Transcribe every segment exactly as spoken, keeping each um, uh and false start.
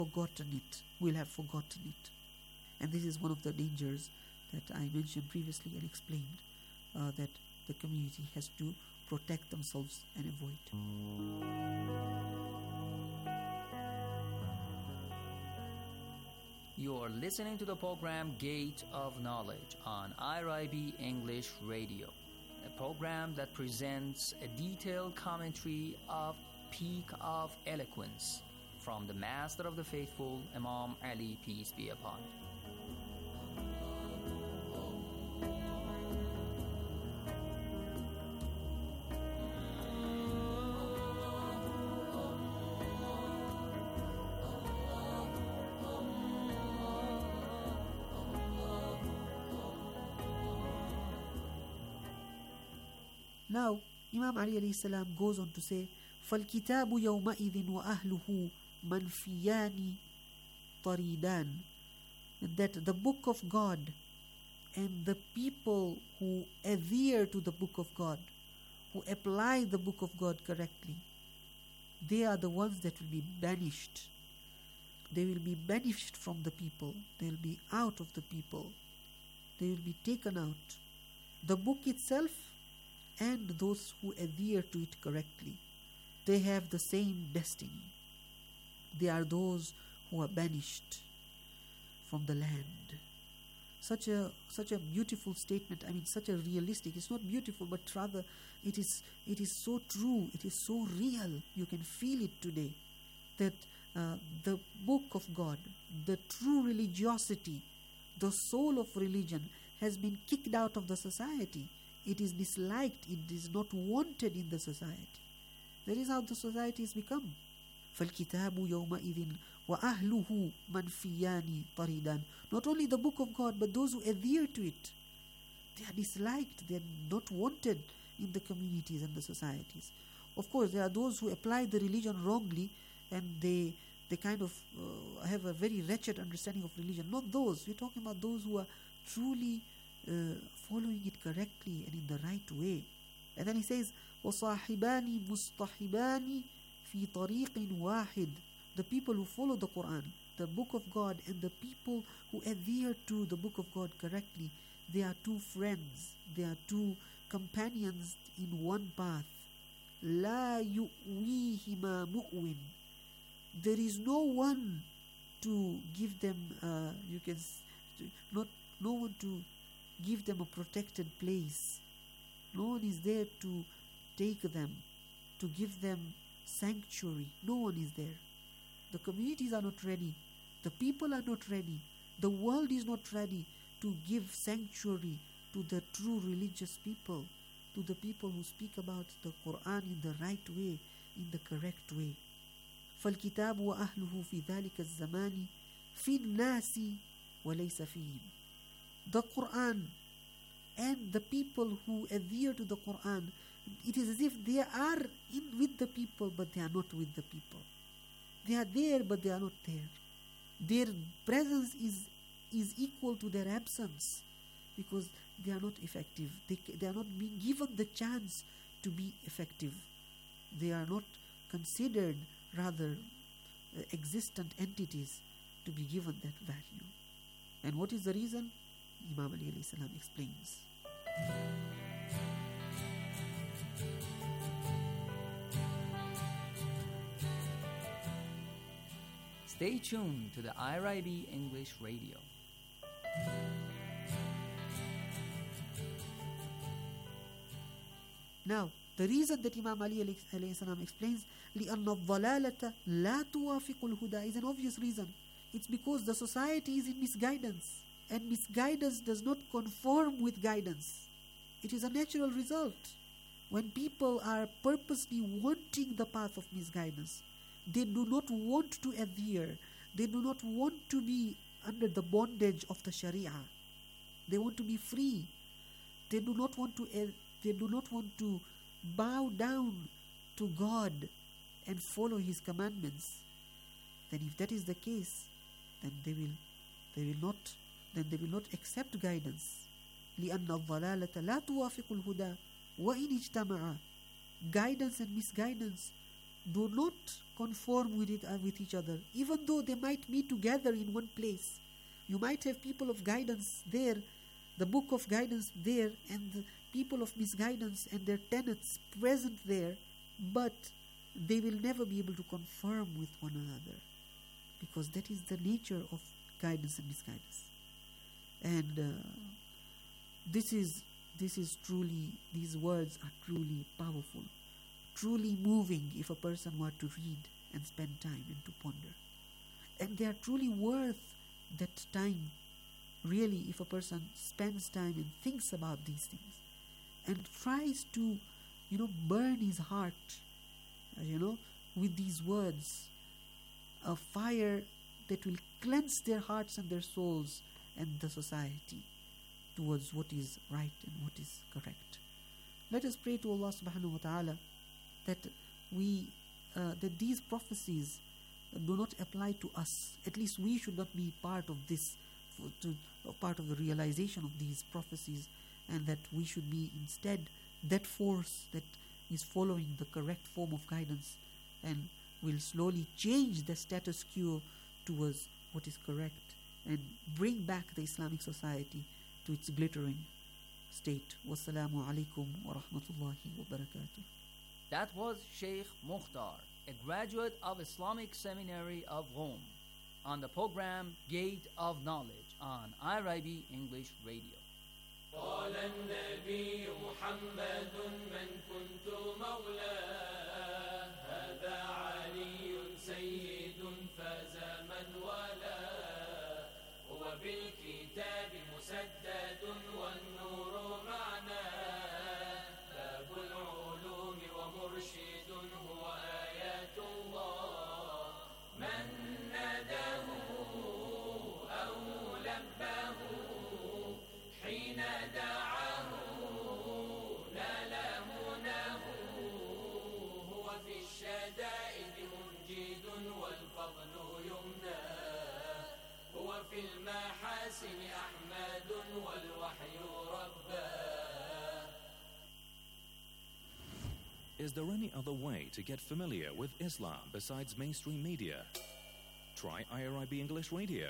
forgotten it, will have forgotten it. And this is one of the dangers that I mentioned previously and explained, uh, that the community has to protect themselves and avoid. You are listening to the program Gate of Knowledge on I R I B English Radio, a program that presents a detailed commentary of Peak of Eloquence from the Master of the Faithful, Imam Ali, peace be upon him. Now, Imam Ali alayhi salam goes on to say, فَالْكِتَابُ يَوْمَئِذٍ وَأَهْلُهُ مَنْفِيَانِ طَرِيدًا, that the book of God and the people who adhere to the book of God, who apply the book of God correctly, they are the ones that will be banished. They will be banished from the people. They will be out of the people. They will be taken out. The book itself and those who adhere to it correctly, they have the same destiny. They are those who are banished from the land. Such a such a beautiful statement. I mean, such a realistic. It's not beautiful, but rather it is it is so true. It is so real. You can feel it today. That uh, the book of God, the true religiosity, the soul of religion, has been kicked out of the society. It is disliked. It is not wanted in the society. That is how the society has become. فَالْكِتَابُ يَوْمَئِذٍ وَأَهْلُهُ مَنْفِيَانِ طَرِيدًا. Not only the book of God, but those who adhere to it, they are disliked. They are not wanted in the communities and the societies. Of course, there are those who apply the religion wrongly, and they they kind of uh, have a very wretched understanding of religion. Not those. We're talking about those who are truly uh, following it correctly and in the right way. And then he says, وَصَاحِبَانِ مُصْطَحِبَانِ فِي طَرِيقٍ وَاحِدٍ. The people who follow the Quran, the book of God, and the people who adhere to the book of God correctly, they are two friends. They are two companions in one path. لَا يُؤْوِيهِمَا مُؤْوٍ. There is no one to give them, uh, you can, not no one to give them a protected place. No one is there to take them, to give them sanctuary. No one is there. The communities are not ready. The people are not ready. The world is not ready to give sanctuary to the true religious people, to the people who speak about the Quran in the right way, in the correct way. فَالْكِتَابُ وَأَهْلُهُ فِي ذَلِكَ الزَّمَانِ فِي النَّاسِ وَلَيْسَ فِيهِمْ. The Quran and the people who adhere to the Quran, it is as if they are in with the people, but they are not with the people. They are there, but they are not there. Their presence is is equal to their absence, because they are not effective. They, they are not being given the chance to be effective. They are not considered, rather, uh, existent entities to be given that value. And what is the reason? Imam Ali alayhi salam explains. Stay tuned to the I R I B English Radio. Now, the reason that Imam Ali alayhi salam explains, لِأَنَّ الضَّلَالَةَ لَا تُوَافِقُ الْهُدَى, is an obvious reason. It's because the society is in misguidance, and misguidance does not conform with guidance. It is a natural result. When people are purposely wanting the path of misguidance, they do not want to adhere, they do not want to be under the bondage of the Sharia. They want to be free. They do not want to they do not want to bow down to God and follow His commandments. Then if that is the case, then they will they will not then they will not accept guidance. لأن الضلالة لا توافق الهدى وإن اجتمعا. Guidance and misguidance do not conform with it uh, with each other, even though they might meet together in one place. You might have people of guidance there, the book of guidance there, and the people of misguidance and their tenets present there, but they will never be able to conform with one another, because that is the nature of guidance and misguidance. And uh, this is this is truly, these words are truly powerful, truly moving if a person were to read and spend time and to ponder. And they are truly worth that time, really, if a person spends time and thinks about these things and tries to, you know, burn his heart, uh, you know, with these words, a fire that will cleanse their hearts and their souls and the society towards what is right and what is correct. Let us pray to Allah subhanahu wa ta'ala that we uh, that these prophecies do not apply to us. At least we should not be part of this, for, to, uh, part of the realization of these prophecies, and that we should be instead that force that is following the correct form of guidance and will slowly change the status quo towards what is correct and bring back the Islamic society to its glittering state. Wassalamu alaikum wa rahmatullahi wa barakatuh. That was Sheikh Mukhtar, a graduate of Islamic Seminary of Rome, on the program Gate of Knowledge on I R I B English Radio. قال النبي محمد من كنت مولاه هذا علي سيد فاز من والاه هو بالكتاب مسدد والنور معناه باب العلوم ومرشد هو آيات الله من ناداه أو لباه حين دعاه نال مناه هو في الشدائد منجد والفضل يمناه هو في المحاسن أحمد والوحي رباه. Is there any other way to get familiar with Islam besides mainstream media? Try I R I B English Radio.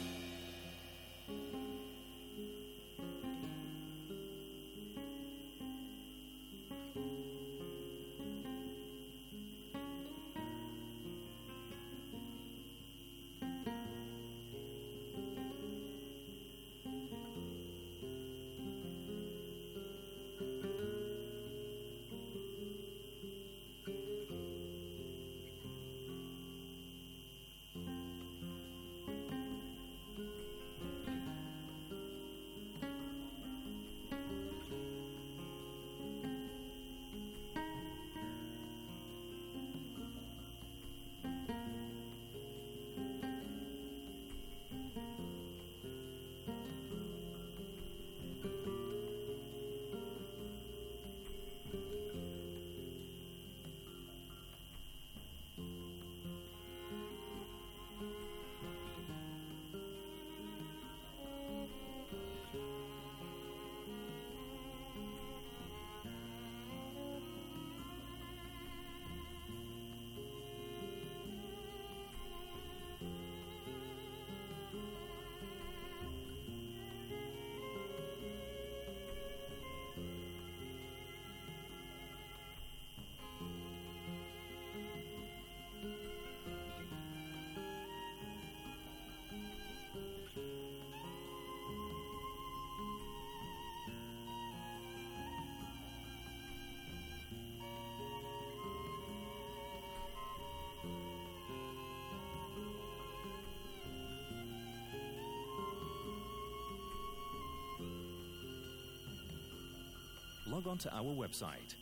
Log on to our website,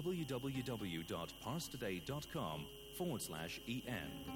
www.parstoday.com forward slash en.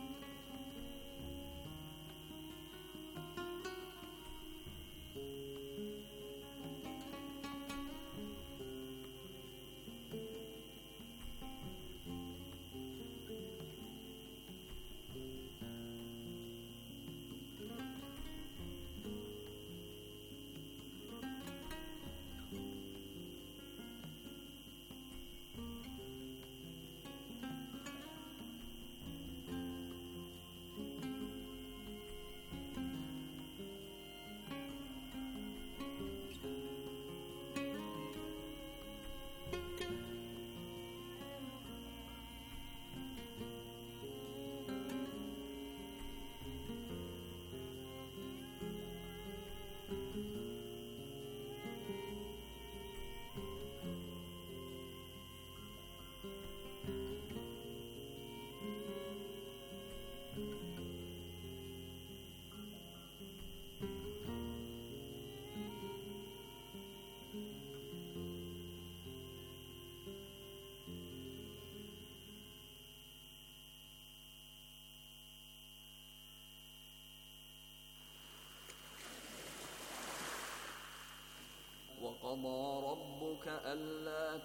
وقضى ربك ألا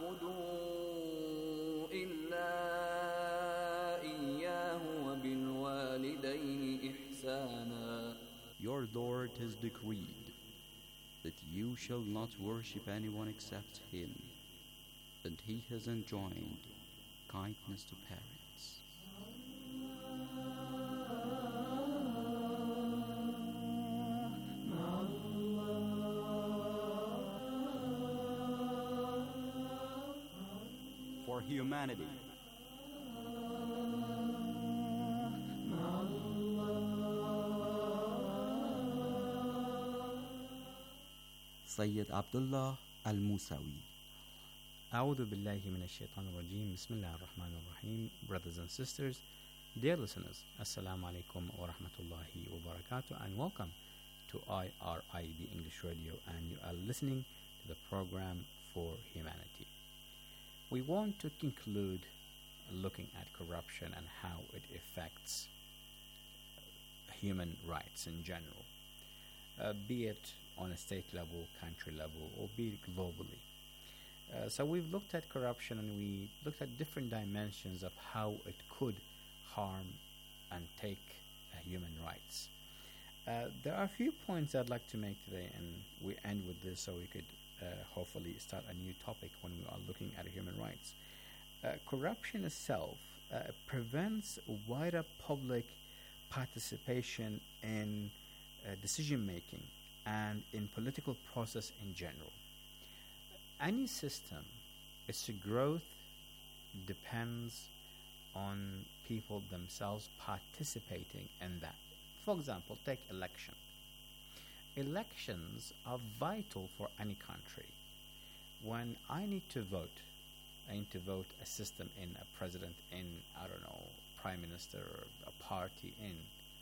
تعبدوا إلا إياه وبالوالدين إحسانا. Your Lord has decreed that you shall not worship anyone except Him, and He has enjoined kindness to parents. For humanity. Sayyid Abdullah Al-Musawi. أعوذ بالله من الشيطان الرجيم. بسم الله الرحمن الرحيم. Brothers and sisters, dear listeners, Assalamu alaikum wa rahmatullahi wa barakatuh, and welcome to I R I B English Radio, and you are listening to the program For Humanity. We want to conclude looking at corruption and how it affects human rights in general, uh, be it on a state level, country level, or be it globally. Uh, so we've looked at corruption, and we looked at different dimensions of how it could harm and take uh, human rights. Uh, there are a few points I'd like to make today, and we end with this so we could uh, hopefully start a new topic when we are looking at human rights. Uh, corruption itself uh, prevents wider public participation in uh, decision making and in political process in general. Any system, its growth depends on people themselves participating in that. For example, take election. Elections are vital for any country. When I need to vote, I need to vote a system in, a president in, I don't know, prime minister, or a party in,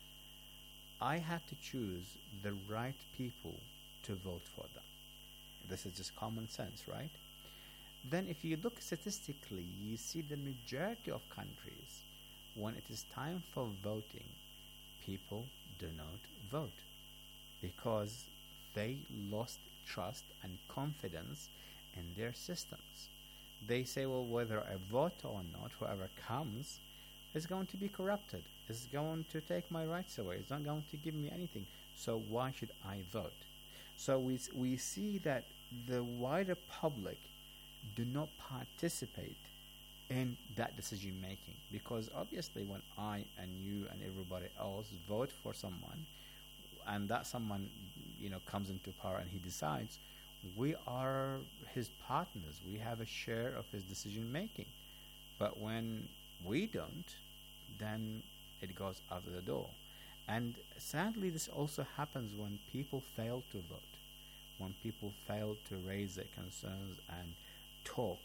I have to choose the right people to vote for them. This is just common sense, right? Then if you look statistically, you see the majority of countries, when it is time for voting, people do not vote because they lost trust and confidence in their systems. They say, well, whether I vote or not, whoever comes is going to be corrupted, is going to take my rights away, is not going to give me anything, so why should I vote? So we we see that the wider public do not participate in that decision making, because obviously when I and you and everybody else vote for someone, and that someone, you know, comes into power and he decides, we are his partners, we have a share of his decision making. But when we don't, then it goes out of the door. And sadly, this also happens when people fail to vote. When people fail to raise their concerns and talk,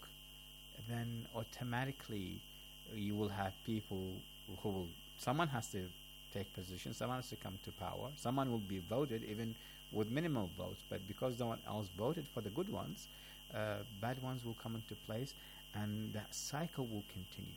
then automatically you will have people who will, someone has to take position, someone has to come to power, someone will be voted even with minimal votes, but because no one else voted for the good ones, uh, bad ones will come into place, and that cycle will continue.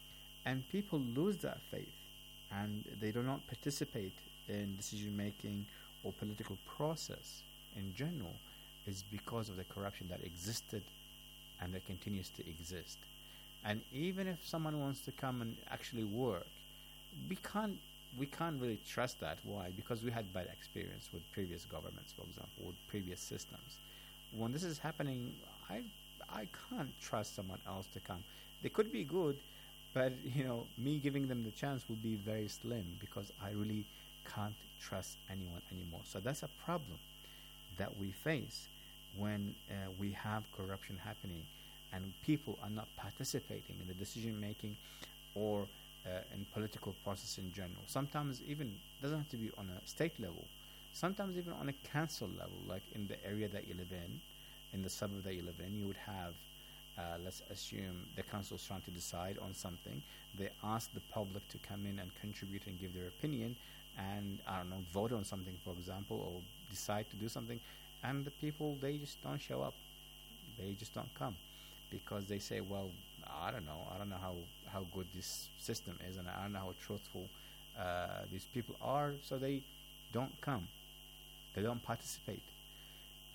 And people lose that faith, and they do not participate in decision making or political process in general. Is because of the corruption that existed and that continues to exist. And even if someone wants to come and actually work, we can't we can't really trust that. Why? Because we had bad experience with previous governments, for example, with previous systems. When this is happening, I I can't trust someone else to come. They could be good, but you know, me giving them the chance would be very slim, because I really can't trust anyone anymore. So that's a problem that we face when uh, we have corruption happening and people are not participating in the decision making or uh, in political process in general. Sometimes even doesn't have to be on a state level. Sometimes even on a council level, like in the area that you live in, in the suburb that you live in, you would have, uh, let's assume the council is trying to decide on something. They ask the public to come in and contribute and give their opinion and, I don't know, vote on something, for example, or decide to do something. And the people, they just don't show up. They just don't come because they say, well, I don't know. I don't know how, how good this system is, and I don't know how truthful uh, these people are, so they don't come. They don't participate.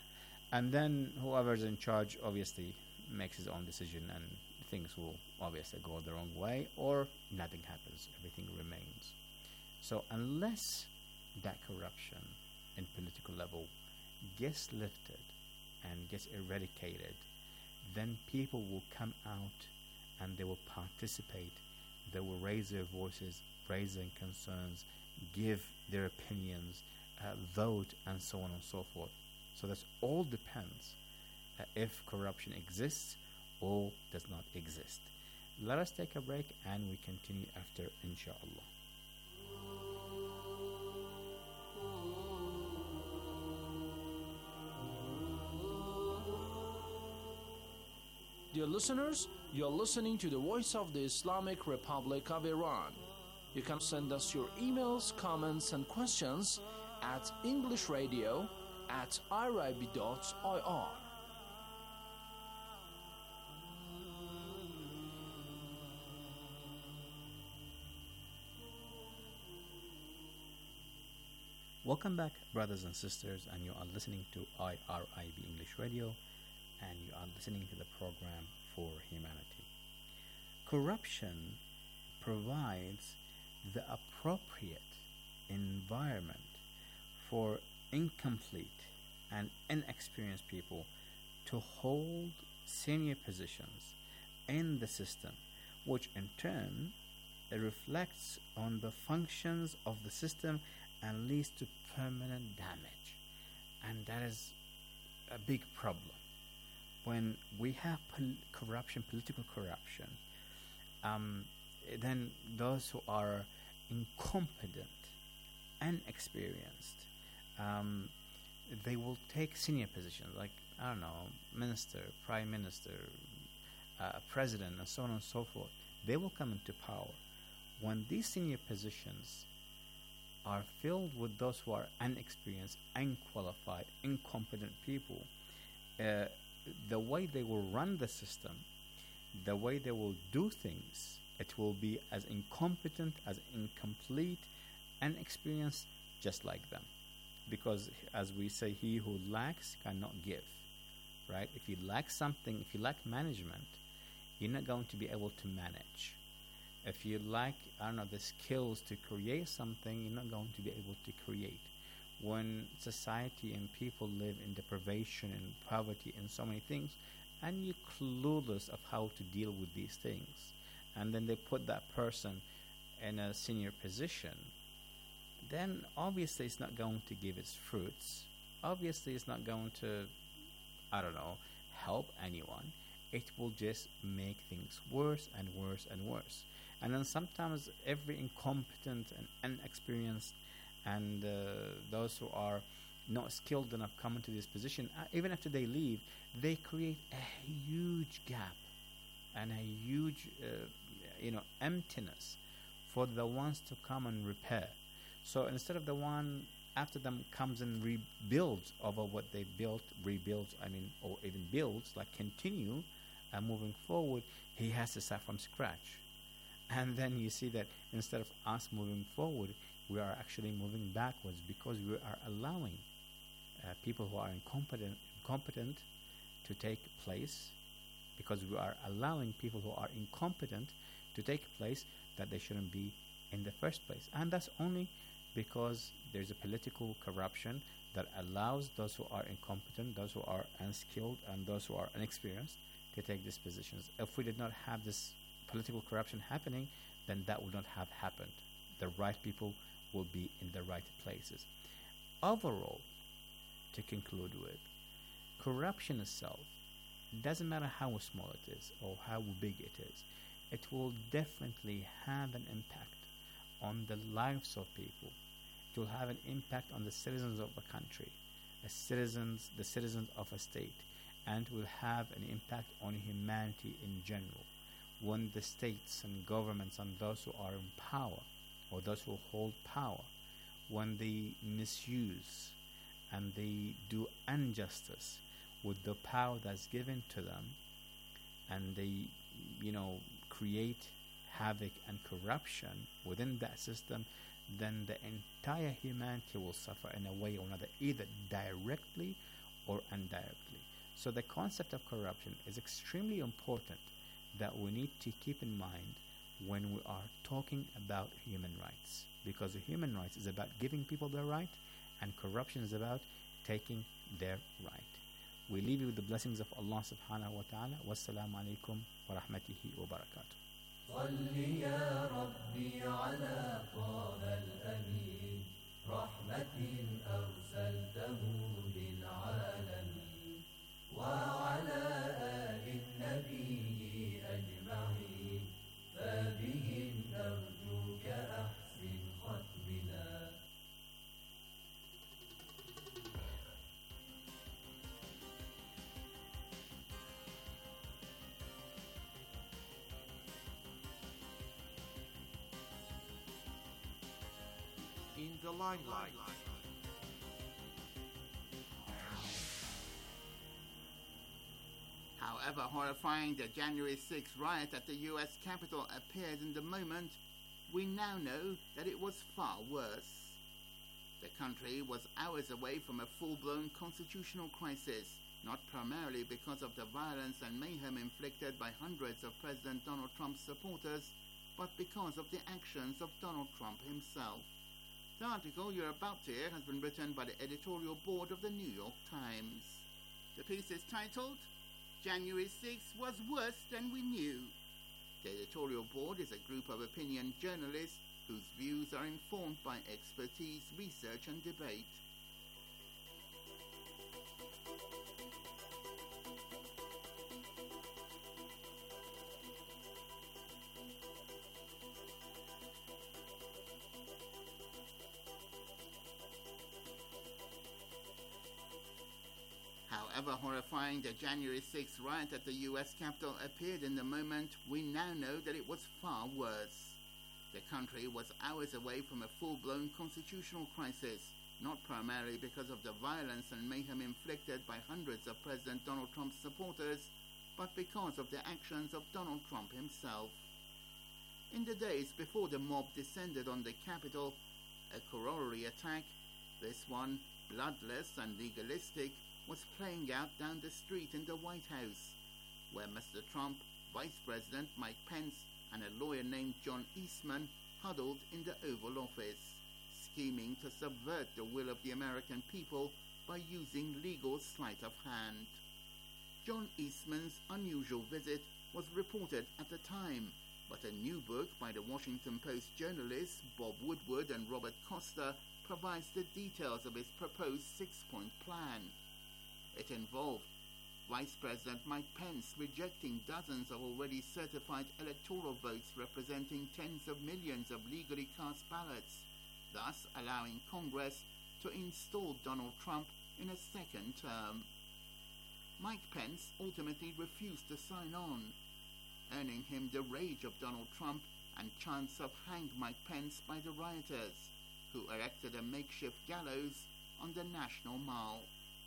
And then whoever's in charge obviously makes his own decision, and things will obviously go the wrong way, or nothing happens, everything remains. So unless that corruption in political level gets lifted and gets eradicated, then people will come out and they will participate, they will raise their voices, raise their concerns, give their opinions, uh, vote, and so on and so forth. So that all depends uh, if corruption exists or does not exist. Let us take a break and we continue after, inshallah. Dear listeners, you are listening to the Voice of the Islamic Republic of Iran. You can send us your emails, comments, and questions at englishradio at irib dot I R. Welcome back, brothers and sisters, and you are listening to I R I B English Radio, and you are listening to the program For Humanity. Corruption provides the appropriate environment for incomplete and inexperienced people to hold senior positions in the system, which in turn reflects on the functions of the system and leads to permanent damage. And that is a big problem. When we have pol- corruption, political corruption, um, then those who are incompetent, inexperienced, um, they will take senior positions like, I don't know, minister, prime minister, uh, president, and so on and so forth. They will come into power. When these senior positions are filled with those who are inexperienced, unqualified, incompetent people, uh, the way they will run the system, the way they will do things, it will be as incompetent, as incomplete, inexperienced, just like them. Because, as we say, he who lacks cannot give, right? If you lack something, if you lack management, you're not going to be able to manage. If you lack, I don't know, the skills to create something, you're not going to be able to create. When society and people live in deprivation and poverty and so many things, and you're clueless of how to deal with these things, and then they put that person in a senior position, then obviously it's not going to give its fruits. Obviously it's not going to, I don't know, help anyone. It will just make things worse and worse and worse. And then sometimes every incompetent and inexperienced and uh, those who are not skilled enough come into this position, uh, even after they leave, they create a huge gap and a huge, uh, you know, emptiness for the ones to come and repair. So instead of the one after them comes and rebuilds over what they built, rebuilds, I mean, or even builds, like continue uh, moving forward, he has to start from scratch. And then you see that instead of us moving forward, we are actually moving backwards because we are allowing uh, people who are incompetent, incompetent to take place, because we are allowing people who are incompetent to take place that they shouldn't be in the first place. And that's only because there's a political corruption that allows those who are incompetent, those who are unskilled, and those who are inexperienced to take these positions. If we did not have this political corruption happening, then that would not have happened. The right people will be in the right places. Overall, to conclude with, corruption itself, doesn't matter how small it is or how big it is, it will definitely have an impact on the lives of people. It will have an impact on the citizens of a country, the citizens, the citizens of a state, and will have an impact on humanity in general. When the states and governments and those who are in power or those who hold power, when they misuse and they do injustice with the power that's given to them, and they, you know, create havoc and corruption within that system, then the entire humanity will suffer in a way or another, either directly or indirectly. So the concept of corruption is extremely important that we need to keep in mind when we are talking about human rights, because the human rights is about giving people their right, and corruption is about taking their right. We leave you with the blessings of Allah subhanahu wa ta'ala. Wassalamu alaikum wa rahmatihi wa barakatuh. صل يا ربي على طه الأمين رحمة أرسلته للعالمين وعلى آل النبي أجمعين فبهم نرجوك أحسن ختمنا. In the limelight. However horrifying the January sixth riot at the U S Capitol appeared in the moment, we now know that it was far worse. The country was hours away from a full-blown constitutional crisis, not primarily because of the violence and mayhem inflicted by hundreds of President Donald Trump's supporters, but because of the actions of Donald Trump himself. The article you're about to hear has been written by the editorial board of the New York Times. The piece is titled, January sixth was worse than we knew. The editorial board is a group of opinion journalists whose views are informed by expertise, research and debate. However horrifying the January sixth riot at the U S Capitol appeared in the moment, we now know that it was far worse. The country was hours away from a full-blown constitutional crisis, not primarily because of the violence and mayhem inflicted by hundreds of President Donald Trump's supporters, but because of the actions of Donald Trump himself. In the days before the mob descended on the Capitol, a corollary attack, this one bloodless and legalistic, was playing out down the street in the White House, where Mister Trump, Vice President Mike Pence, and a lawyer named John Eastman huddled in the Oval Office, scheming to subvert the will of the American people by using legal sleight of hand. John Eastman's unusual visit was reported at the time, but a new book by the Washington Post journalists Bob Woodward and Robert Costa provides the details of his proposed six-point plan. It involved Vice President Mike Pence rejecting dozens of already certified electoral votes representing tens of millions of legally cast ballots, thus allowing Congress to install Donald Trump in a second term. Mike Pence ultimately refused to sign on, earning him the rage of Donald Trump and chants of "Hang Mike Pence" by the rioters, who erected a makeshift gallows on the National Mall.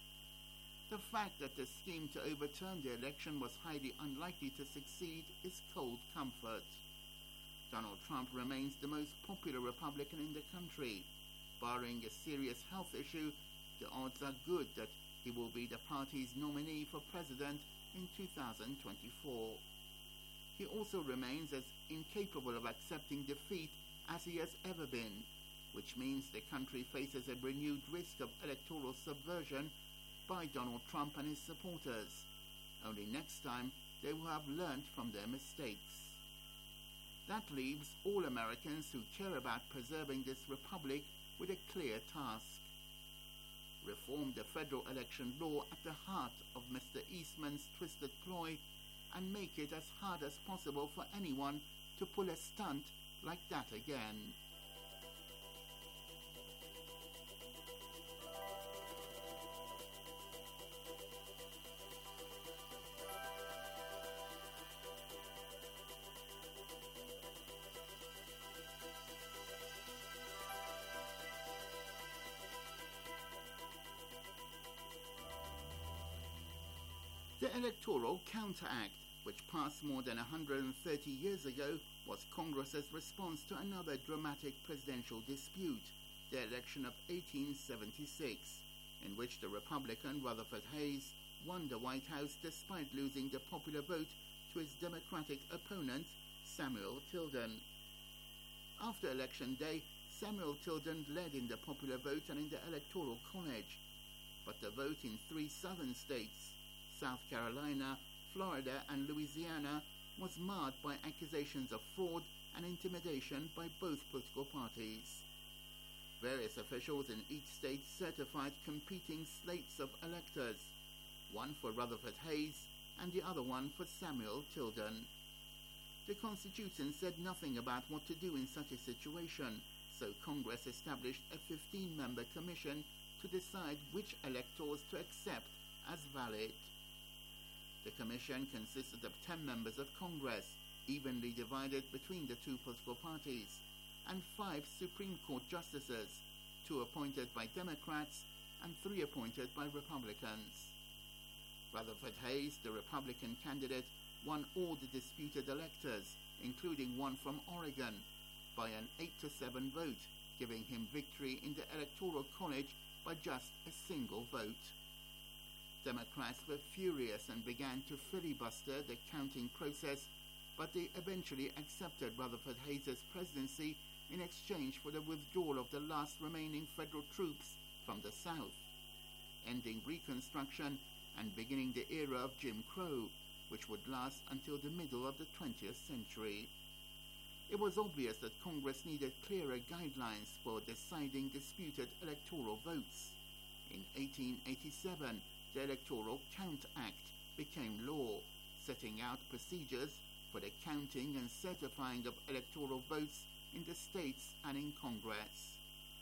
The fact that the scheme to overturn the election was highly unlikely to succeed is cold comfort. Donald Trump remains the most popular Republican in the country. Barring a serious health issue, the odds are good that he will be the party's nominee for president in two thousand twenty-four. He also remains as incapable of accepting defeat as he has ever been, which means the country faces a renewed risk of electoral subversion by Donald Trump and his supporters. Only next time they will have learned from their mistakes. That leaves all Americans who care about preserving this republic with a clear task. Reform the federal election law at the heart of Mister Eastman's twisted ploy and make it as hard as possible for anyone to pull a stunt like that again. The Electoral Counteract, which passed more than one hundred thirty years ago, was Congress's response to another dramatic presidential dispute, the election of eighteen seventy-six, in which the Republican Rutherford Hayes won the White House despite losing the popular vote to his Democratic opponent, Samuel Tilden. After Election Day, Samuel Tilden led in the popular vote and in the Electoral College, but the vote in three southern states, South Carolina, Florida, and Louisiana, was marred by accusations of fraud and intimidation by both political parties. Various officials in each state certified competing slates of electors, one for Rutherford Hayes and the other one for Samuel Tilden. The Constitution said nothing about what to do in such a situation, so Congress established a fifteen-member commission to decide which electors to accept as valid. The commission consisted of ten members of Congress, evenly divided between the two political parties, and five Supreme Court justices, two appointed by Democrats and three appointed by Republicans. Rutherford Hayes, the Republican candidate, won all the disputed electors, including one from Oregon, by an eight to seven vote, giving him victory in the Electoral College by just a single vote. Democrats were furious and began to filibuster the counting process, but they eventually accepted Rutherford Hayes' presidency in exchange for the withdrawal of the last remaining federal troops from the South, ending Reconstruction and beginning the era of Jim Crow, which would last until the middle of the twentieth century. It was obvious that Congress needed clearer guidelines for deciding disputed electoral votes. In eighteen eighty-seven, the Electoral Count Act became law, setting out procedures for the counting and certifying of electoral votes in the states and in Congress.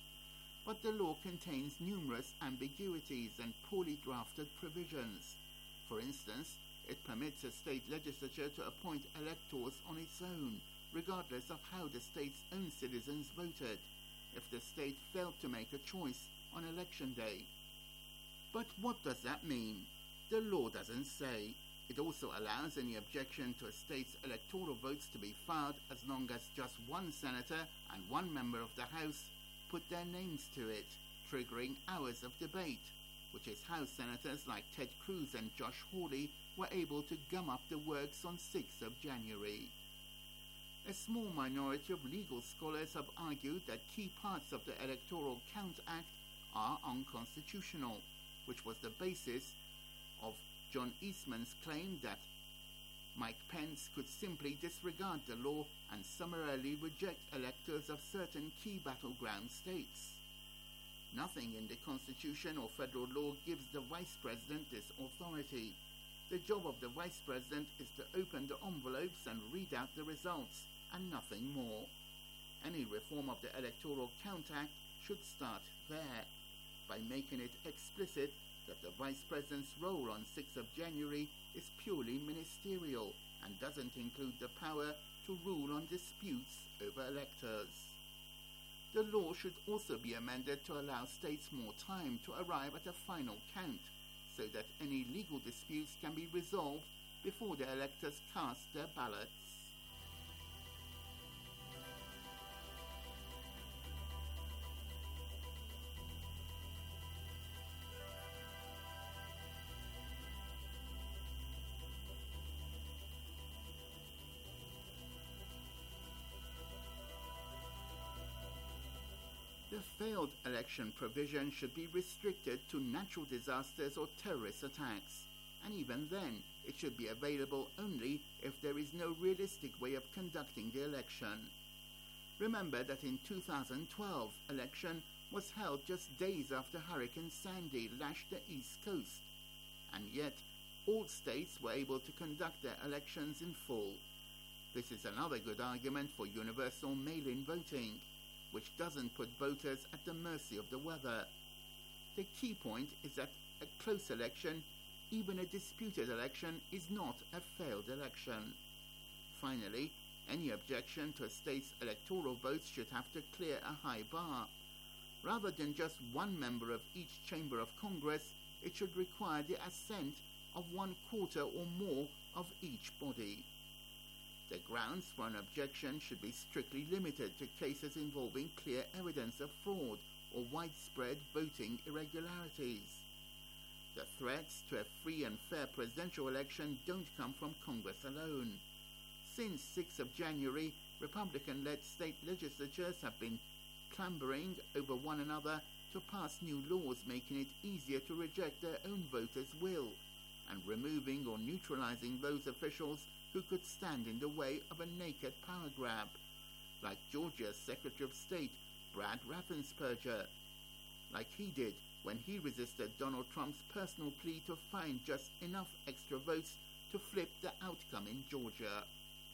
But the law contains numerous ambiguities and poorly drafted provisions. For instance, it permits a state legislature to appoint electors on its own, regardless of how the state's own citizens voted, if the state failed to make a choice on election day. But what does that mean? The law doesn't say. It also allows any objection to a state's electoral votes to be filed as long as just one senator and one member of the House put their names to it, triggering hours of debate, which is how senators like Ted Cruz and Josh Hawley were able to gum up the works on sixth of January. A small minority of legal scholars have argued that key parts of the Electoral Count Act are unconstitutional, which was the basis of John Eastman's claim that Mike Pence could simply disregard the law and summarily reject electors of certain key battleground states. Nothing in the Constitution or federal law gives the Vice President this authority. The job of the Vice President is to open the envelopes and read out the results, and nothing more. Any reform of the Electoral Count Act should start there, by making it explicit that the Vice President's role on sixth of January is purely ministerial and doesn't include the power to rule on disputes over electors. The law should also be amended to allow states more time to arrive at a final count, so that any legal disputes can be resolved before the electors cast their ballots. The failed election provision should be restricted to natural disasters or terrorist attacks, and even then, it should be available only if there is no realistic way of conducting the election. Remember that in two thousand twelve, election was held just days after Hurricane Sandy lashed the East Coast, and yet all states were able to conduct their elections in full. This is another good argument for universal mail-in voting, which doesn't put voters at the mercy of the weather. The key point is that a close election, even a disputed election, is not a failed election. Finally, any objection to a state's electoral votes should have to clear a high bar. Rather than just one member of each chamber of Congress, it should require the assent of one quarter or more of each body. The grounds for an objection should be strictly limited to cases involving clear evidence of fraud or widespread voting irregularities. The threats to a free and fair presidential election don't come from Congress alone. Since sixth of January, Republican-led state legislatures have been clambering over one another to pass new laws making it easier to reject their own voters' will and removing or neutralizing those officials who could stand in the way of a naked power grab, like Georgia's Secretary of State, Brad Raffensperger, like he did when he resisted Donald Trump's personal plea to find just enough extra votes to flip the outcome in Georgia.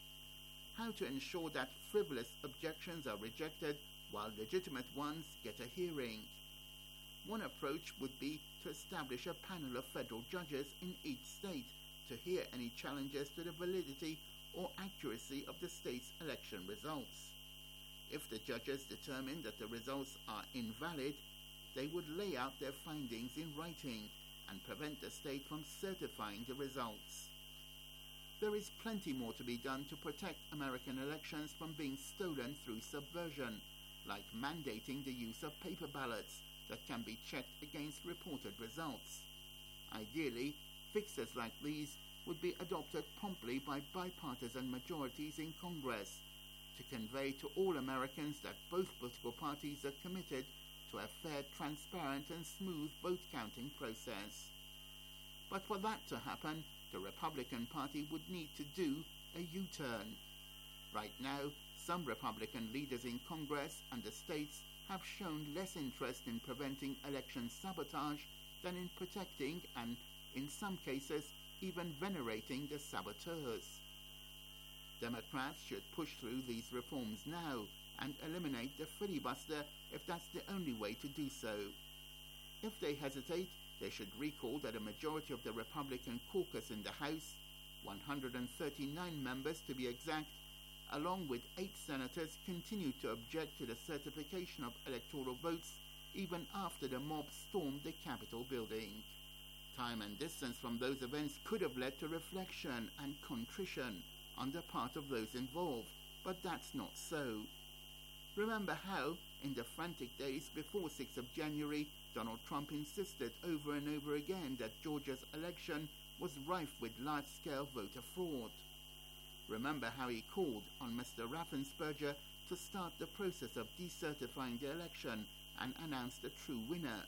How to ensure that frivolous objections are rejected while legitimate ones get a hearing. One approach would be to establish a panel of federal judges in each state to hear any challenges to the validity or accuracy of the state's election results. If the judges determine that the results are invalid, they would lay out their findings in writing and prevent the state from certifying the results. There is plenty more to be done to protect American elections from being stolen through subversion, like mandating the use of paper ballots that can be checked against reported results. Ideally, fixes like these would be adopted promptly by bipartisan majorities in Congress to convey to all Americans that both political parties are committed to a fair, transparent and smooth vote counting process. But for that to happen, the Republican Party would need to do a U-turn. Right now, some Republican leaders in Congress and the states have shown less interest in preventing election sabotage than in protecting and, in some cases, even venerating the saboteurs. Democrats should push through these reforms now and eliminate the filibuster if that's the only way to do so. If they hesitate, they should recall that a majority of the Republican caucus in the House, one hundred thirty-nine members to be exact, along with eight senators, continue to object to the certification of electoral votes even after the mob stormed the Capitol building. Time and distance from those events could have led to reflection and contrition on the part of those involved, but that's not so. Remember how, in the frantic days before sixth of January, Donald Trump insisted over and over again that Georgia's election was rife with large-scale voter fraud. Remember how he called on Mister Raffensperger to start the process of decertifying the election and announce the true winner.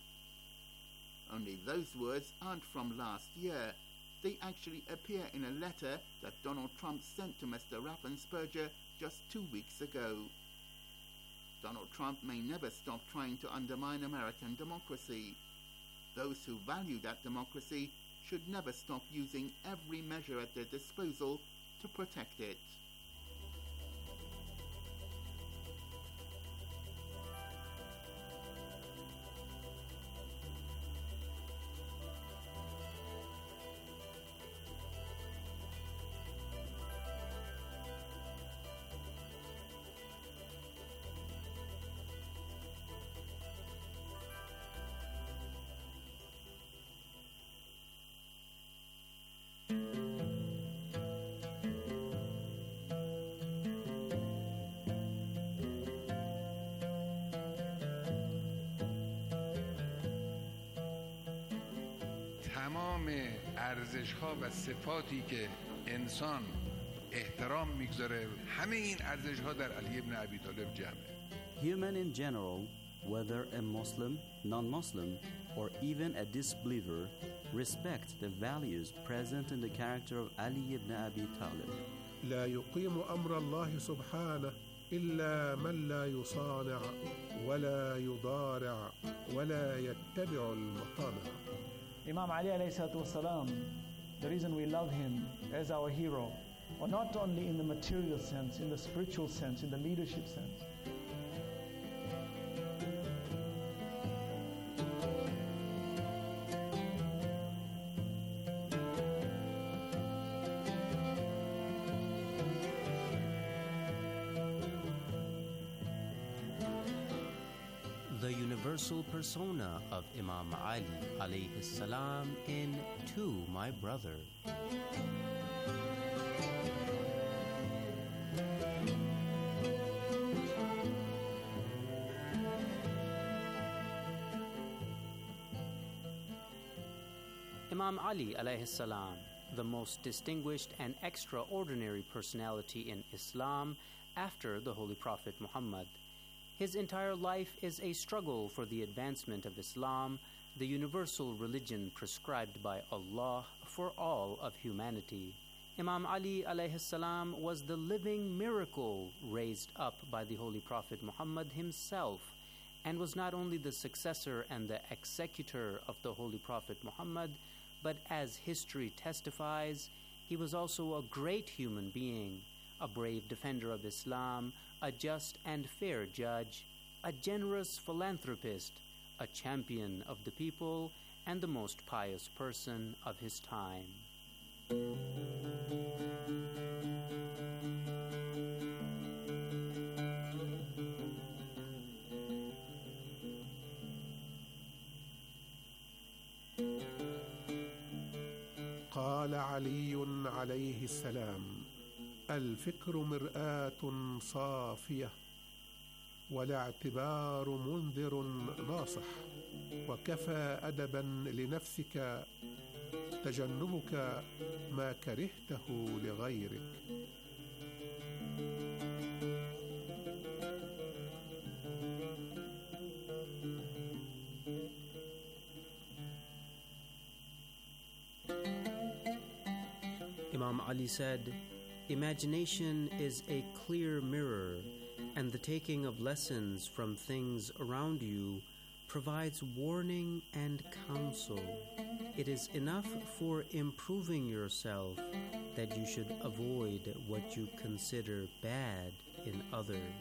Only those words aren't from last year. They actually appear in a letter that Donald Trump sent to Mister Raffensperger just two weeks ago. Donald Trump may never stop trying to undermine American democracy. Those who value that democracy should never stop using every measure at their disposal to protect it. تمام ارزش‌ها و صفاتی که انسان احترام میگذاره همه این ارزش‌ها در علی ابن ابی طالب جمعه. Human in general, whether a Muslim, non-Muslim, or even a disbeliever, respect the values present in the character of Ali ibn Abi Talib. لا يقيم أمر الله سبحانه إلا من لا يصانع ولا يضارع ولا يتبع المطامع. Imam Ali alayhi salatu wasalam, the reason we love him as our hero, or not only in the material sense, in the spiritual sense, in the leadership sense. The universal persona of Imam Ali alayhi salam in To My Brother. Imam Ali alayhi salam, the most distinguished and extraordinary personality in Islam after the Holy Prophet Muhammad. His entire life is a struggle for the advancement of Islam, the universal religion prescribed by Allah for all of humanity. Imam Ali alayhi salam was the living miracle raised up by the Holy Prophet Muhammad himself, and was not only the successor and the executor of the Holy Prophet Muhammad, but as history testifies, he was also a great human being, a brave defender of Islam, a just and fair judge, a generous philanthropist, a champion of the people, and the most pious person of his time. قال علي عليه السلام: الفكر مرآة صافية، والاعتبار منذر ناصح، وكفى أدبا لنفسك تجنبك ما كرهته لغيرك. Imam Ali said, "Imagination is a clear mirror, and the taking of lessons from things around you provides warning and counsel. It is enough for improving yourself that you should avoid what you consider bad in others."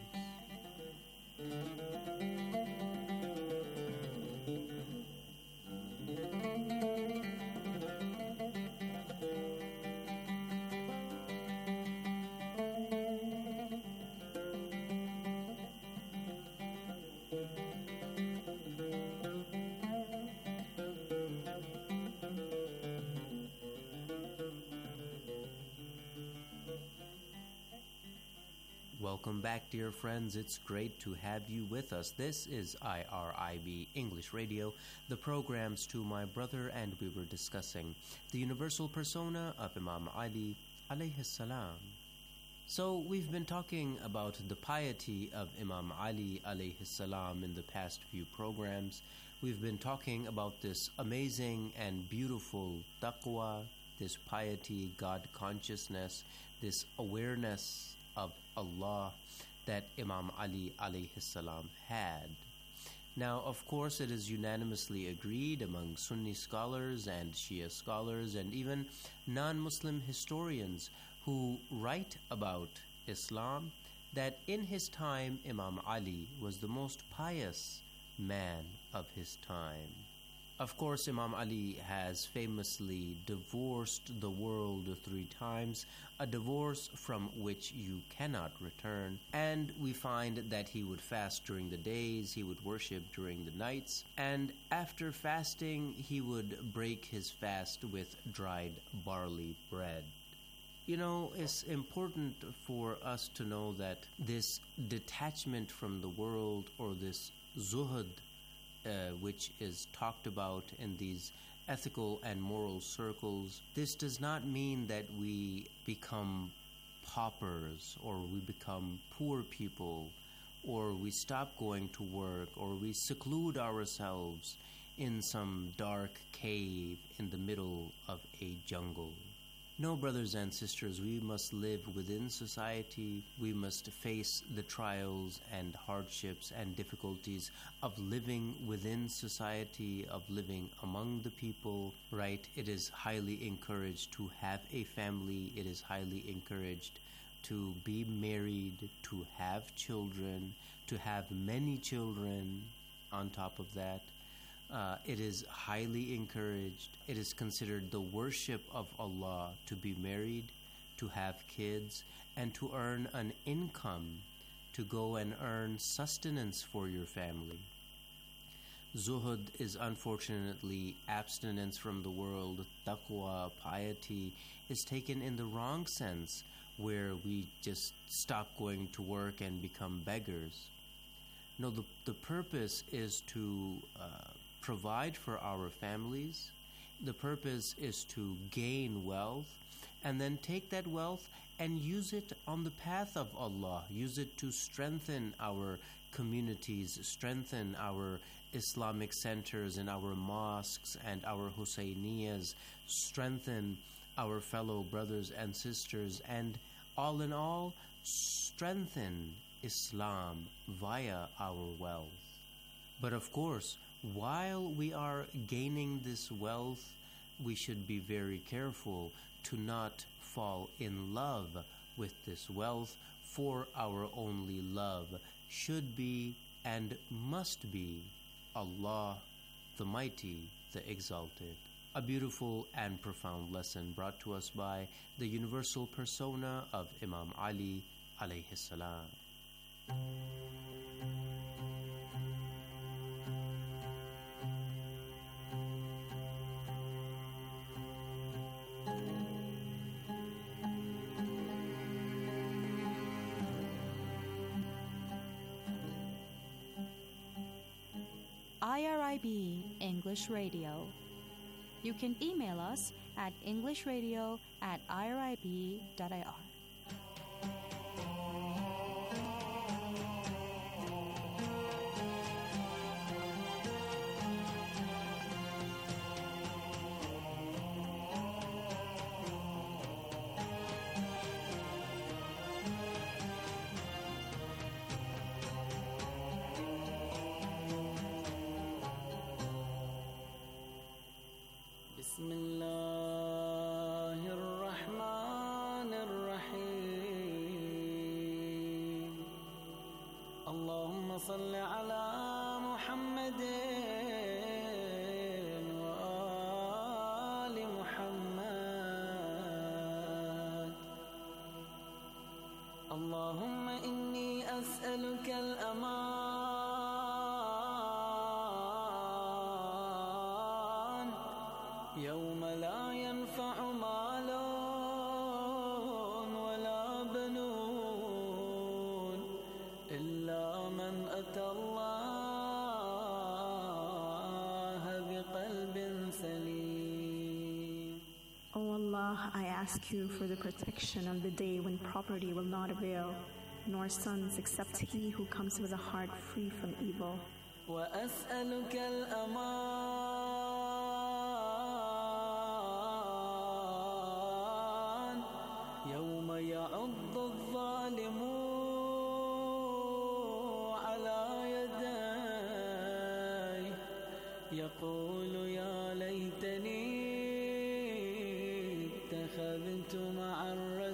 Welcome back, dear friends. It's great to have you with us. This is I R I B English Radio, the programs to my brother, and we were discussing the universal persona of Imam Ali alayhi salam. So we've been talking about the piety of Imam Ali alayhi salam in the past few programs. We've been talking about this amazing and beautiful taqwa, this piety, God consciousness, this awareness of Allah that Imam Ali alayhi salam had. Now, of course, it is unanimously agreed among Sunni scholars and Shia scholars and even non-Muslim historians who write about Islam that in his time Imam Ali was the most pious man of his time. Of course, Imam Ali has famously divorced the world three times, a divorce from which you cannot return. And we find that he would fast during the days, he would worship during the nights, and after fasting, he would break his fast with dried barley bread. You know, it's important for us to know that this detachment from the world, or this zuhud, Uh, which is talked about in these ethical and moral circles, this does not mean that we become paupers, or we become poor people, or we stop going to work, or we seclude ourselves in some dark cave in the middle of a jungle. No, brothers and sisters, we must live within society. We must face the trials and hardships and difficulties of living within society, of living among the people, right? It is highly encouraged to have a family. It is highly encouraged to be married, to have children, to have many children on top of that. Uh, it is highly encouraged. It is considered the worship of Allah to be married, to have kids, and to earn an income, to go and earn sustenance for your family. Zuhud is unfortunately abstinence from the world. Taqwa, piety, is taken in the wrong sense, where we just stop going to work and become beggars. No, the, the purpose is to uh, provide for our families. The purpose is to gain wealth and then take that wealth and use it on the path of Allah. Use it to strengthen our communities, strengthen our Islamic centers and our mosques and our Husayniyas, strengthen our fellow brothers and sisters, and all in all, strengthen Islam via our wealth. But of course, while we are gaining this wealth, we should be very careful to not fall in love with this wealth, for our only love should be and must be Allah, the Mighty, the Exalted. A beautiful and profound lesson brought to us by the universal persona of Imam Ali alayhi salam. I R I B English Radio. You can email us at englishradio at irib dot I R. بسم الله الرحمن الرحيم اللهم صل على محمد وآل محمد اللهم إني أسألك الأمان يوم لا ينفع مال ولا بنون إلا من أتى الله بقلب سليم. O Allah, I ask you for the protection on the day when property will not avail, nor sons except he who comes with a heart free from evil. وأسألك الأمان يوم يعض الظالم على يديه يقول يا ليتني اتخذت مع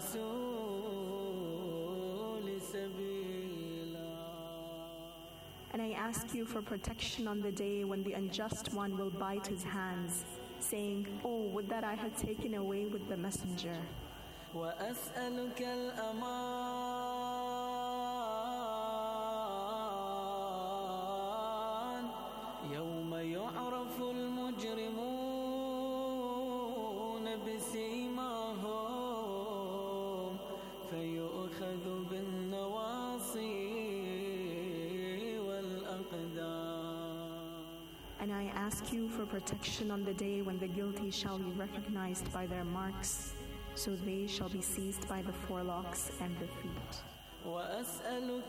الرسول سبيلا. And I ask you for protection on the day when the unjust one will bite his hands, saying, Oh, would that I had taken away with the messenger. وأسألك الأمان يوم يعرف المجرمون بسيماهم فيؤخذ بالنواصي And I ask you for protection on the day when the guilty shall be recognized by their marks, so they shall be seized by the forelocks and the feet. وأسألك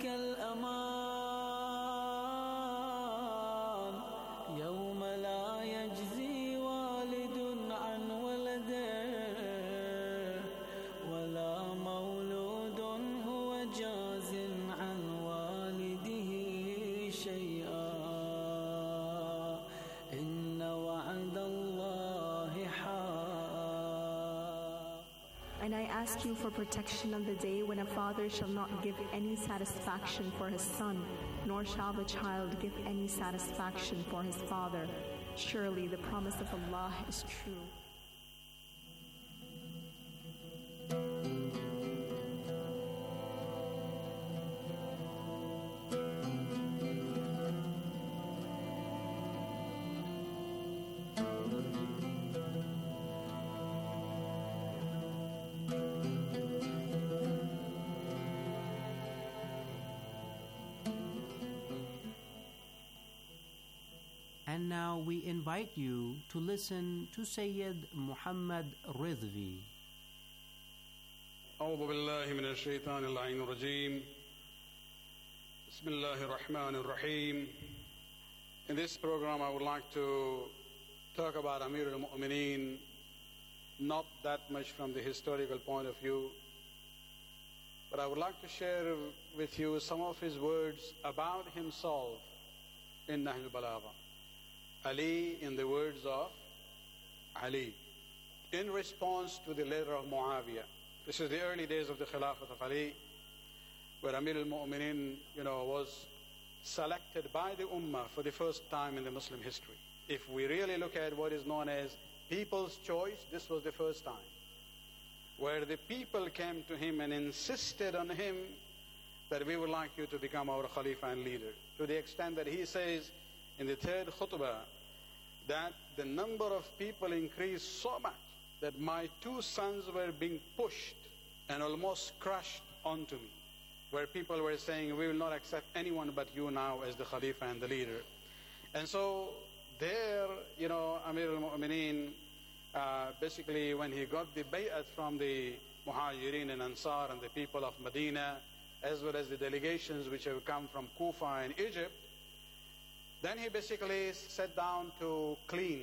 الأمان يوم لا يجزي والد عن ولده ولا مولود هو جاز عن والده شيئا إن وعد الله حق. And I ask you for protection on the day when a father shall not give any satisfaction for his son, nor shall the child give any satisfaction for his father. Surely the promise of Allah is true. And now we invite you to listen to Sayyid Muhammad Ridvi. أعوذ بالله من الشيطان اللعين الرجيم بسم الله الرحمن الرحيم. In this program I would like to talk about Amir al-Mu'mineen, not that much from the historical point of view, but I would like to share with you some of his words about himself in Nahj al-Balagha. Ali, in the words of Ali, in response to the letter of Muawiyah. This is the early days of the Khilafat of Ali, where Amir al-Mu'mineen, you know, was selected by the Ummah for the first time in the Muslim history. If we really look at what is known as people's choice, this was the first time, where the people came to him and insisted on him that we would like you to become our Khalifa and leader, to the extent that he says in the third khutbah that the number of people increased so much that my two sons were being pushed and almost crushed onto me, where people were saying, we will not accept anyone but you now as the Khalifa and the leader. And so there, you know, Amir al-Mu'mineen, uh, basically when he got the bay'at from the Muhajirin and Ansar and the people of Medina, as well as the delegations which have come from Kufa and Egypt, then he basically sat down to clean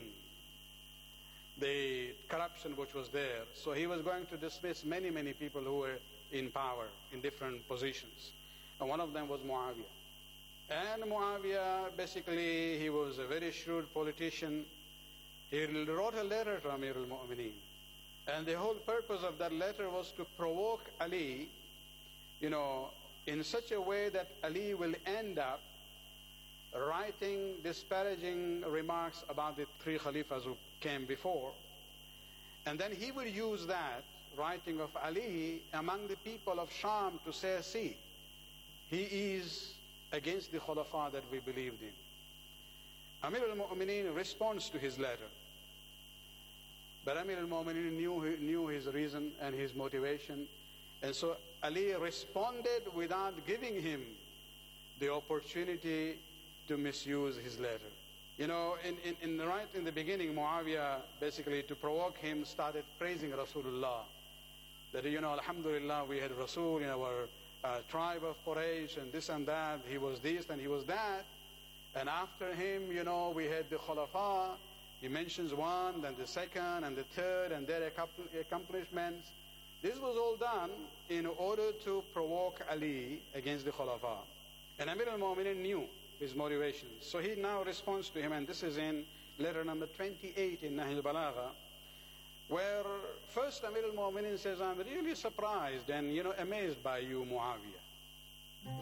the corruption which was there. So he was going to dismiss many, many people who were in power, in different positions. And one of them was Muawiyah. And Muawiyah, basically, he was a very shrewd politician. He wrote a letter to Amir al-Mu'mineen. And the whole purpose of that letter was to provoke Ali, you know, in such a way that Ali will end up writing disparaging remarks about the three Khalifas who came before. And then he will use that writing of Ali among the people of Sham to say, see, he is against the Khulafa that we believed in. Amir al-Mu'mineen responds to his letter. But Amir al-Mu'mineen knew, knew his reason and his motivation. And so Ali responded without giving him the opportunity to misuse his letter. You know, in, in, in right in the beginning, Muawiyah, basically to provoke him, started praising Rasulullah. That, you know, alhamdulillah, we had Rasul in our uh, tribe of Quraysh and this and that. He was this and he was that. And after him, you know, we had the Khulafa. He mentions one, then the second, and the third, and their accomplishments. This was all done in order to provoke Ali against the Khulafa. And Amir al-Mu'mineen knew his motivations. So he now responds to him, and this is in letter number twenty-eight in Nahj al-Balagha, where first Amir al-Mu'mineen says, I'm really surprised and, you know, amazed by you, Muawiyah.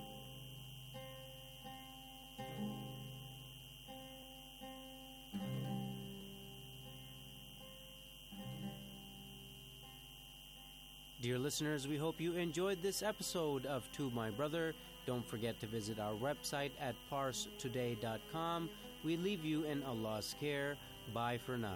Dear listeners, we hope you enjoyed this episode of To My Brother. Don't forget to visit our website at pars today dot com. We leave you in Allah's care. Bye for now.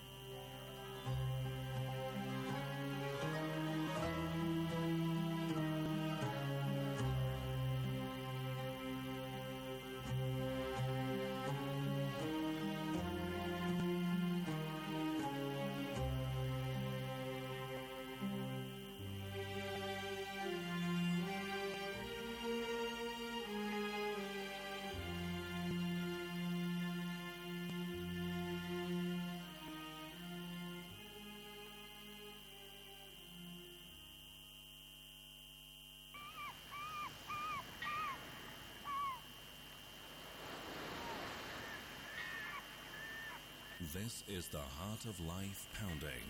This is the Heart of Life Pounding.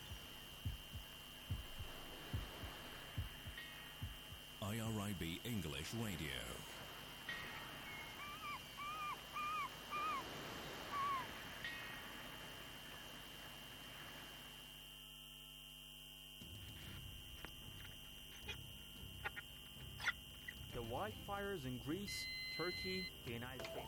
I R I B English Radio. The wildfires in Greece, Turkey, the United States.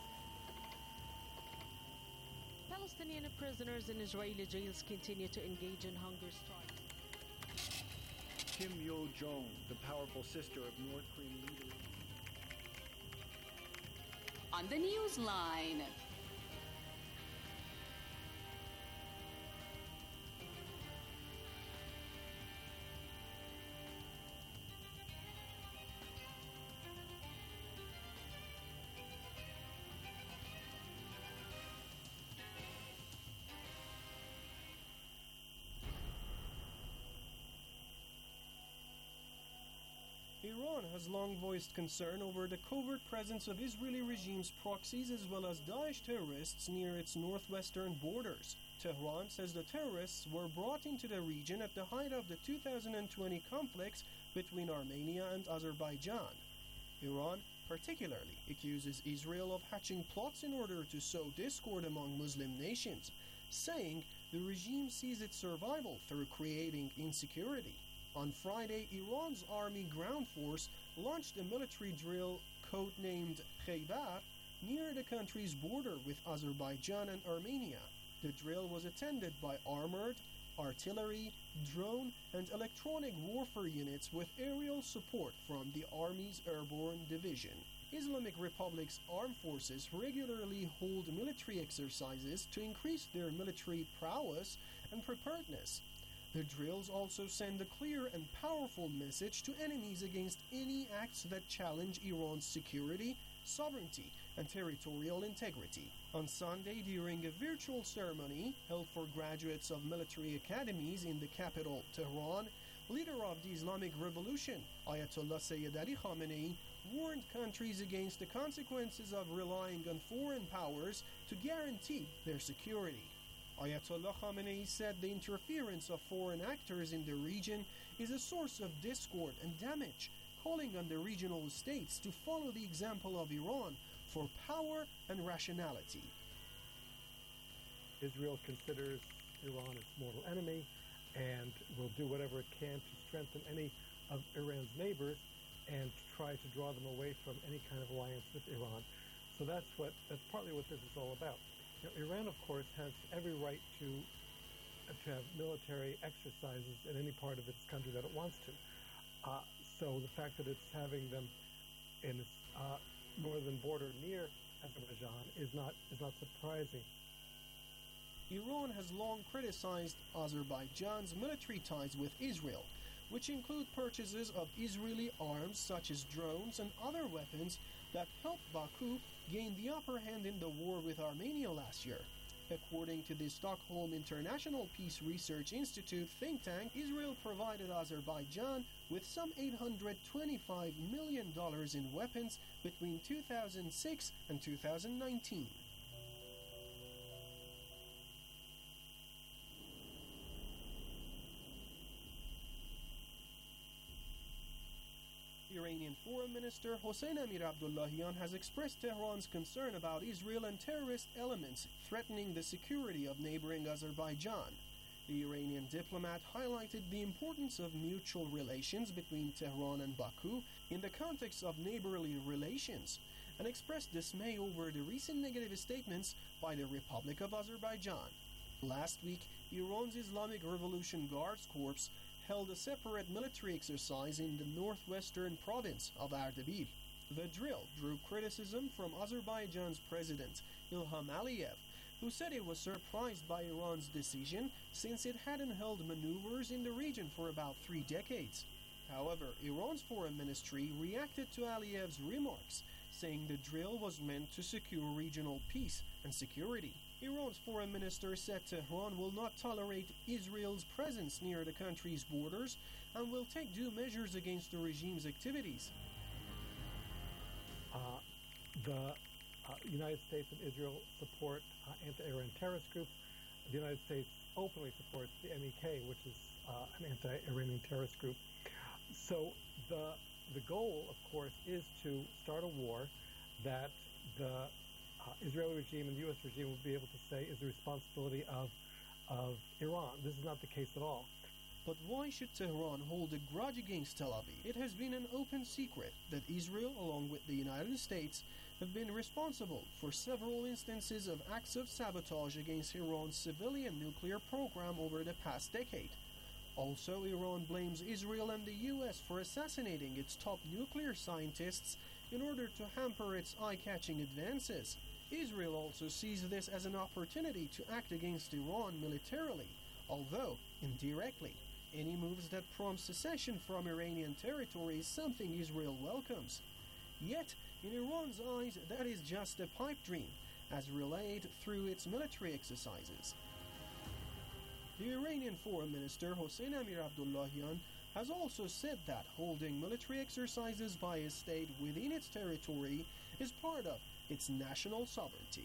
Palestinian prisoners in Israeli jails continue to engage in hunger strikes. Kim Yo-jong, the powerful sister of North Korean leader. On the news line. Iran has long voiced concern over the covert presence of Israeli regime's proxies as well as Daesh terrorists near its northwestern borders. Tehran says the terrorists were brought into the region at the height of the two thousand twenty conflict between Armenia and Azerbaijan. Iran particularly accuses Israel of hatching plots in order to sow discord among Muslim nations, saying the regime sees its survival through creating insecurity. On Friday, Iran's army ground force launched a military drill codenamed Khaybar near the country's border with Azerbaijan and Armenia. The drill was attended by armored, artillery, drone, and electronic warfare units with aerial support from the Army's Airborne Division. Islamic Republic's armed forces regularly hold military exercises to increase their military prowess and preparedness. The drills also send a clear and powerful message to enemies against any acts that challenge Iran's security, sovereignty, and territorial integrity. On Sunday, during a virtual ceremony held for graduates of military academies in the capital, Tehran, leader of the Islamic Revolution, Ayatollah Sayyid Ali Khamenei, warned countries against the consequences of relying on foreign powers to guarantee their security. Ayatollah Khamenei said the interference of foreign actors in the region is a source of discord and damage, calling on the regional states to follow the example of Iran for power and rationality. Israel considers Iran its mortal enemy and will do whatever it can to strengthen any of Iran's neighbors and to try to draw them away from any kind of alliance with Iran. So that's what that's partly what this is all about. You know, Iran, of course, has every right to to have military exercises in any part of its country that it wants to. Uh, so the fact that it's having them in its uh, northern border near Azerbaijan is not is not surprising. Iran has long criticized Azerbaijan's military ties with Israel, which include purchases of Israeli arms such as drones and other weapons that helped Baku gain the upper hand in the war with Armenia last year. According to the Stockholm International Peace Research Institute think tank, Israel provided Azerbaijan with some eight hundred twenty-five million dollars in weapons between two thousand six and two thousand nineteen. Iranian Foreign Minister Hossein Amir Abdullahian has expressed Tehran's concern about Israel and terrorist elements threatening the security of neighboring Azerbaijan. The Iranian diplomat highlighted the importance of mutual relations between Tehran and Baku in the context of neighborly relations and expressed dismay over the recent negative statements by the Republic of Azerbaijan. Last week, Iran's Islamic Revolution Guards Corps held a separate military exercise in the northwestern province of Ardabil. The drill drew criticism from Azerbaijan's president Ilham Aliyev, who said it was surprised by Iran's decision since it hadn't held maneuvers in the region for about three decades. However, Iran's foreign ministry reacted to Aliyev's remarks, saying the drill was meant to secure regional peace and security. Iran's foreign minister said Tehran will not tolerate Israel's presence near the country's borders and will take due measures against the regime's activities. Uh, the uh, United States and Israel support uh, anti-Iran terrorist groups. The United States openly supports the M E K, which is uh, an anti-Iranian terrorist group. So the the goal, of course, is to start a war that the Uh, Israeli regime and the U S regime will be able to say is the responsibility of of Iran. This is not the case at all. But why should Tehran hold a grudge against Tel Aviv? It has been an open secret that Israel, along with the United States, have been responsible for several instances of acts of sabotage against Iran's civilian nuclear program over the past decade. Also, Iran blames Israel and the U S for assassinating its top nuclear scientists in order to hamper its eye-catching advances. Israel also sees this as an opportunity to act against Iran militarily, although indirectly. Any moves that prompt secession from Iranian territory is something Israel welcomes. Yet, in Iran's eyes, that is just a pipe dream, as relayed through its military exercises. The Iranian Foreign Minister Hossein Amir Abdullahian has also said that holding military exercises by a state within its territory is part of its national sovereignty.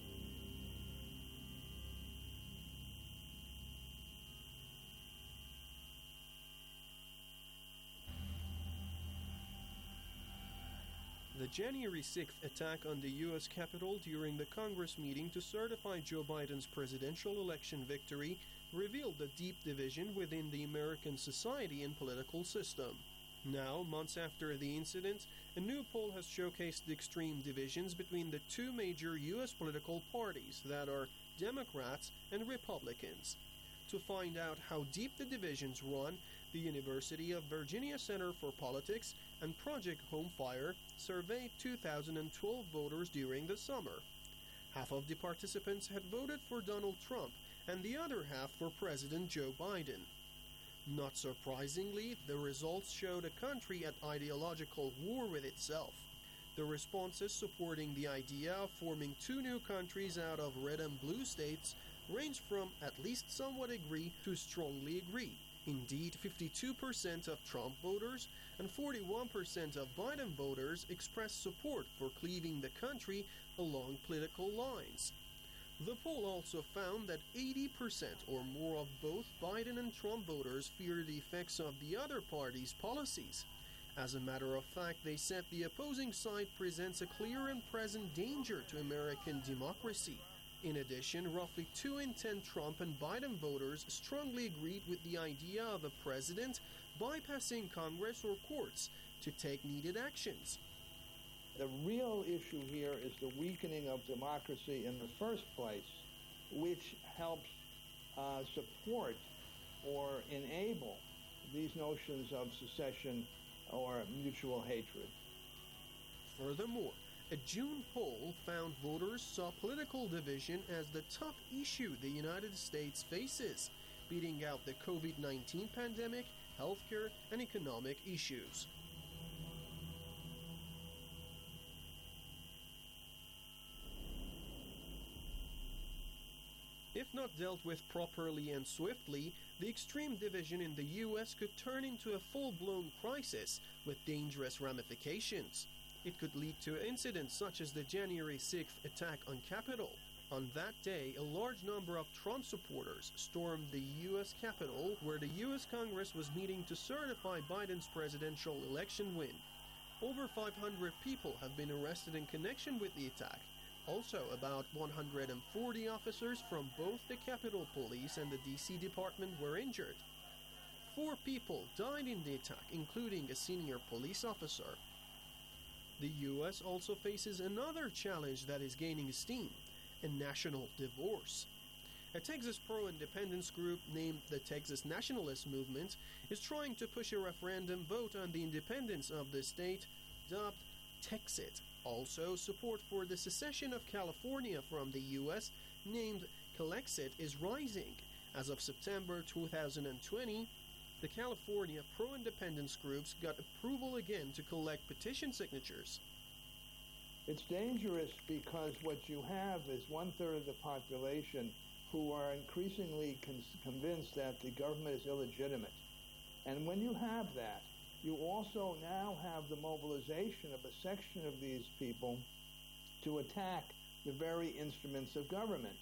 The January sixth attack on the U S Capitol during the Congress meeting to certify Joe Biden's presidential election victory revealed the deep division within the American society and political system. Now, months after the incident, a new poll has showcased the extreme divisions between the two major U S political parties that are Democrats and Republicans. To find out how deep the divisions run, the University of Virginia Center for Politics and Project Homefire surveyed two thousand twelve voters during the summer. Half of the participants had voted for Donald Trump and the other half for President Joe Biden. Not surprisingly, the results showed a country at ideological war with itself. The responses supporting the idea of forming two new countries out of red and blue states range from at least somewhat agree to strongly agree. Indeed, fifty-two percent of Trump voters and forty-one percent of Biden voters expressed support for cleaving the country along political lines. The poll also found that eighty percent or more of both Biden and Trump voters fear the effects of the other party's policies. As a matter of fact, they said the opposing side presents a clear and present danger to American democracy. In addition, roughly two in ten Trump and Biden voters strongly agreed with the idea of a president bypassing Congress or courts to take needed actions. The real issue here is the weakening of democracy in the first place, which helps uh, support or enable these notions of secession or mutual hatred. Furthermore, a June poll found voters saw political division as the top issue the United States faces, beating out the COVID nineteen pandemic, healthcare, and economic issues. If not dealt with properly and swiftly, the extreme division in the U S could turn into a full-blown crisis with dangerous ramifications. It could lead to incidents such as the January sixth attack on Capitol. On that day, a large number of Trump supporters stormed the U S Capitol, where the U S Congress was meeting to certify Biden's presidential election win. Over five hundred people have been arrested in connection with the attack. Also, about one hundred forty officers from both the Capitol Police and the D C Department were injured. Four people died in the attack, including a senior police officer. The U S also faces another challenge that is gaining steam: a national divorce. A Texas pro-independence group named the Texas Nationalist Movement is trying to push a referendum vote on the independence of the state, dubbed Texit. Also, support for the secession of California from the U S, named Calexit, is rising. As of September two thousand twenty, the California pro-independence groups got approval again to collect petition signatures. It's dangerous because what you have is one-third of the population who are increasingly con- convinced that the government is illegitimate. And when you have that, you also now have the mobilization of a section of these people to attack the very instruments of government.